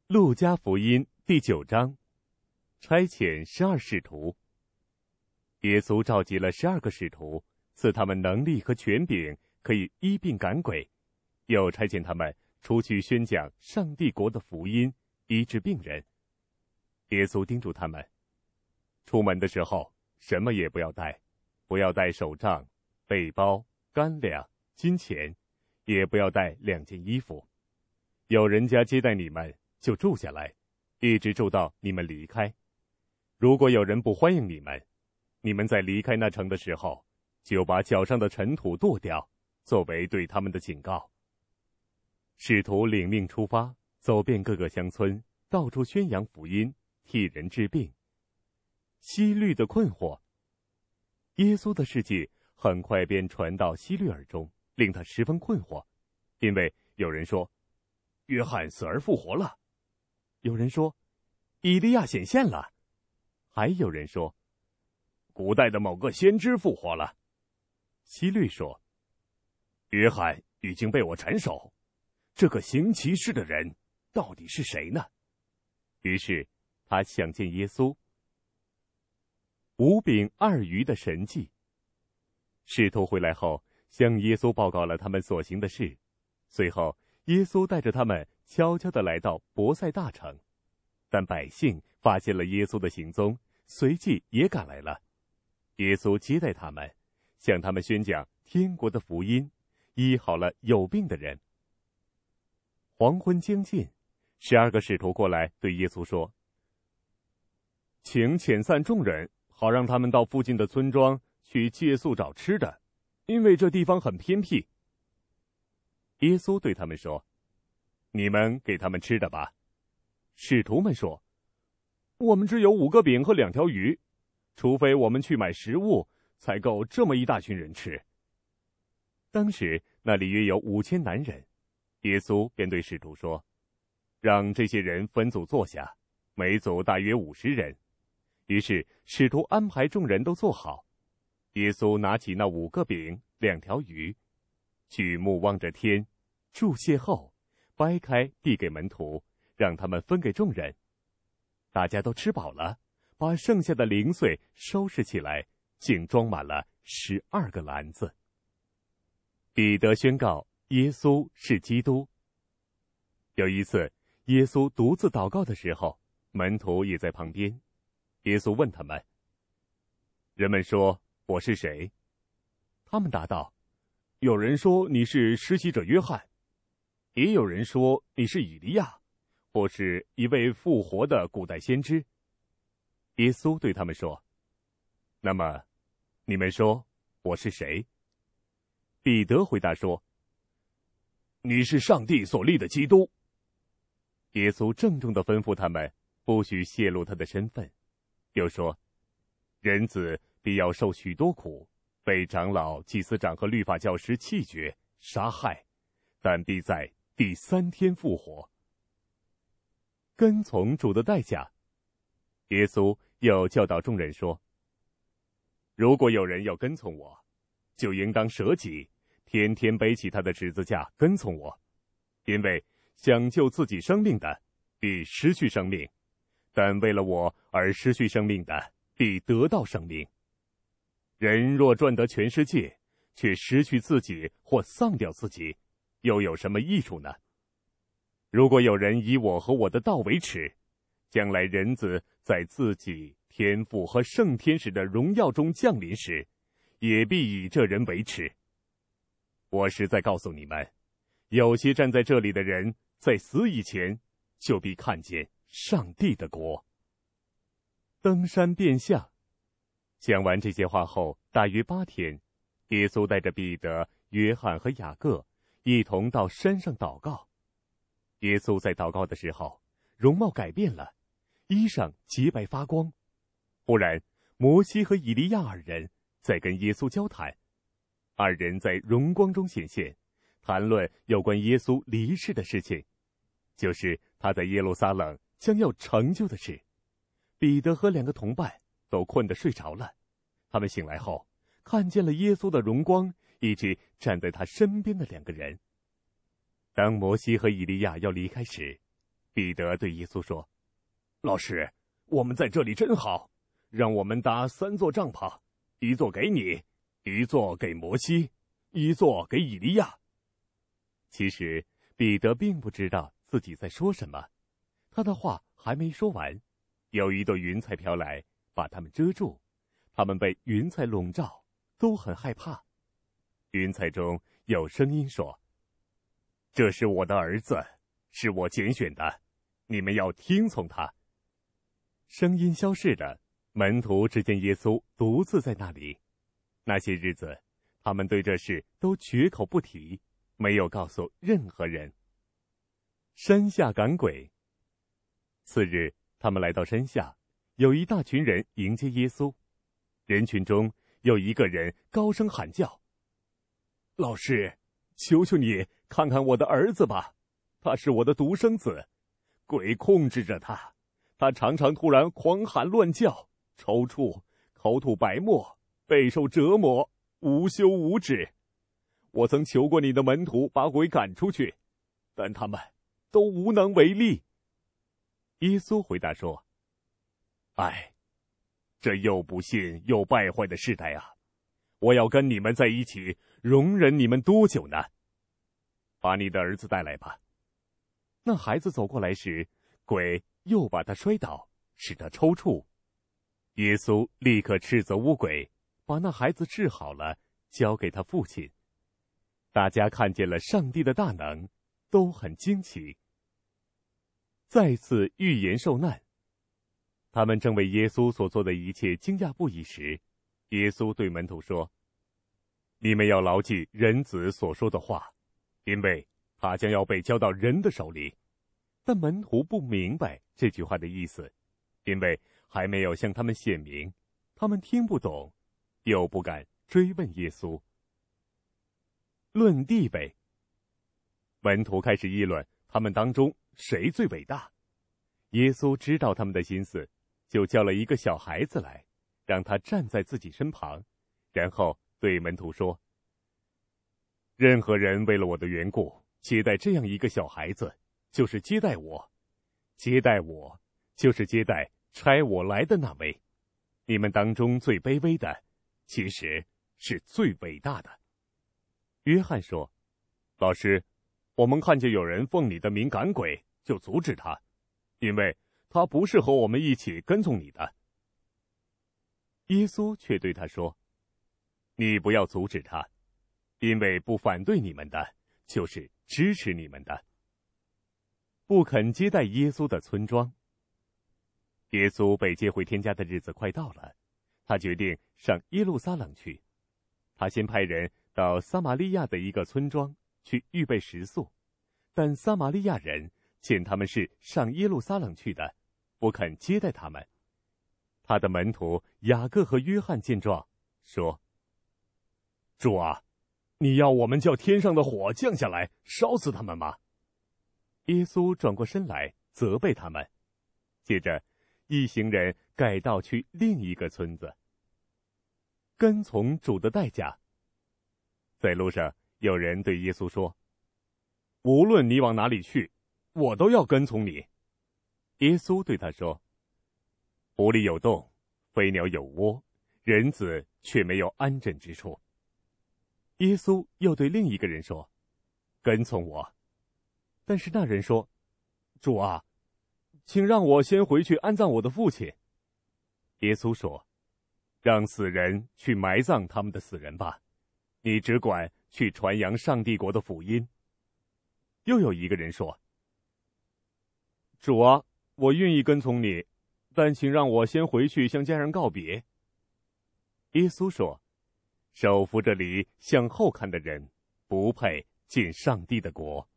路加福音第9章，差遣12使徒。耶稣召集了12个使徒，赐他们能力和权柄，可以医病赶鬼，又差遣他们出去宣讲上帝国的福音，医治病人。耶稣叮嘱他们，出门的时候什么也不要带，不要带手杖、背包、干粮、金钱，也不要带2件衣服。有人家接待你们，就住下来，一直住到你们离开。如果有人不欢迎你们，你们在离开那城的时候，就把脚上的尘土跺掉，作为对他们的警告。使徒领命出发，走遍各个乡村，到处宣扬福音，替人治病。希律的困惑。耶稣的事迹很快便传到希律耳中，令他十分困惑，因为有人说，约翰死而复活了，有人说以利亚显现了，还有人说古代的某个先知复活了。希律说，约翰已经被我斩首，这个行奇事的人到底是谁呢？于是他想见耶稣。5饼2鱼的神迹。使徒回来后，向耶稣报告了他们所行的事。随后耶稣带着他们悄悄地来到伯赛大城，但百姓发现了耶稣的行踪，随即也赶来了。耶稣接待他们，向他们宣讲天国的福音，医好了有病的人。黄昏将近，12个使徒过来对耶稣说，请遣散众人，好让他们到附近的村庄去借宿找吃的，因为这地方很偏僻。耶稣对他们说，你们给他们吃的吧。使徒们说，我们只有5个饼和2条鱼，除非我们去买食物，才够这么一大群人吃。当时那里约有5000男人，耶稣便对使徒说，让这些人分组坐下，每组大约50人。于是使徒安排众人都坐好。耶稣拿起那5个饼2条鱼，举目望着天，祝谢后，掰开递给门徒，让他们分给众人。大家都吃饱了，把剩下的零碎收拾起来，竟装满了12个篮子。彼得宣告耶稣是基督。有一次，耶稣独自祷告的时候，门徒也在旁边。耶稣问他们，人们说我是谁？他们答道，有人说你是施洗者约翰，也有人说你是以利亚，或是一位复活的古代先知。耶稣对他们说，那么你们说我是谁？彼得回答说，你是上帝所立的基督。耶稣郑重地吩咐他们不许泄露他的身份，又说，人子必要受许多苦，被长老、祭司长和律法教师弃绝、杀害，但必在第3天复活。跟从主的代价。耶稣又教导众人说，如果有人要跟从我，就应当舍己，天天背起他的十字架跟从我。因为想救自己生命的，必失去生命，但为了我而失去生命的，必得到生命。人若赚得全世界，却失去自己或丧掉自己，又有什么益处呢？如果有人以我和我的道为耻，将来人子在自己、天父和圣天使的荣耀中降临时，也必以这人为耻。我实在告诉你们，有些站在这里的人，在死以前，就必看见上帝的国。登山变相。讲完这些话后，大约8天，耶稣带着彼得、约翰和雅各一同到山上祷告。耶稣在祷告的时候，容貌改变了，衣裳洁白发光。忽然，摩西和以利亚2人在跟耶稣交谈，2人在荣光中显现，谈论有关耶稣离世的事情，就是他在耶路撒冷将要成就的事。彼得和2个同伴都困得睡着了，他们醒来后，看见了耶稣的荣光，以及站在他身边的2个人。当摩西和以利亚要离开时， 彼得对耶稣说：“老师，我们在这里真好，让我们搭3座帐篷，一座给你，一座给摩西，一座给以利亚。”其实彼得并不知道自己在说什么，他的话还没说完，有一朵云彩飘来，把他们遮住，他们被云彩笼罩，都很害怕。云彩中有声音说：“这是我的儿子，是我拣选的，你们要听从他。”声音消逝了，门徒只见耶稣独自在那里。那些日子，他们对这事都绝口不提，没有告诉任何人。山下赶鬼。次日，他们来到山下，有一大群人迎接耶稣。人群中有一个人高声喊叫：“老师，求求你看看我的儿子吧，他是我的独生子，鬼控制着他，他常常突然狂喊乱叫，抽搐，口吐白沫，备受折磨，无休无止。我曾求过你的门徒把鬼赶出去，但他们都无能为力。”耶稣回答说：“哎，这又不信又败坏的世代啊！我要跟你们在一起，容忍你们多久呢？把你的儿子带来吧。”那孩子走过来时，鬼又把他摔倒，使他抽搐。耶稣立刻斥责污鬼，把那孩子治好了，交给他父亲。大家看见了上帝的大能，都很惊奇。再次预言受难。他们正为耶稣所做的一切惊讶不已时，耶稣对门徒说：“你们要牢记人子所说的话，因为他将要被交到人的手里。”但门徒不明白这句话的意思，因为还没有向他们显明，他们听不懂，又不敢追问耶稣。论地位。门徒开始议论他们当中谁最伟大。耶稣知道他们的心思，就叫了一个小孩子来，让他站在自己身旁，然后对门徒说：“任何人为了我的缘故接待这样一个小孩子，就是接待我；接待我，就是接待差我来的那位。你们当中最卑微的，其实是最伟大的。”约翰说：“老师，我们看见有人奉你的名赶鬼，就阻止他，因为他不是和我们一起跟从你的。”耶稣却对他说：“你不要阻止他，因为不反对你们的，就是支持你们的。”不肯接待耶稣的村庄。耶稣被接回天家的日子快到了，他决定上耶路撒冷去。他先派人到撒玛利亚的一个村庄去预备食宿，但撒玛利亚人见他们是上耶路撒冷去的，不肯接待他们。他的门徒雅各和约翰见状，说：“主啊，你要我们叫天上的火降下来，烧死他们吗？”耶稣转过身来责备他们。接着一行人改道去另一个村子。跟从主的代价。在路上，有人对耶稣说：“无论你往哪里去，我都要跟从你。”耶稣对他说：“狐狸有洞，飞鸟有窝，人子却没有安枕之处。”耶稣又对另一个人说：“跟从我。”但是那人说：“主啊，请让我先回去安葬我的父亲。”耶稣说：“让死人去埋葬他们的死人吧，你只管去传扬上帝国的福音。”又有一个人说：“主啊，我愿意跟从你，但请让我先回去向家人告别。”耶稣说：“手扶着犁向后看的人，不配进上帝的国。”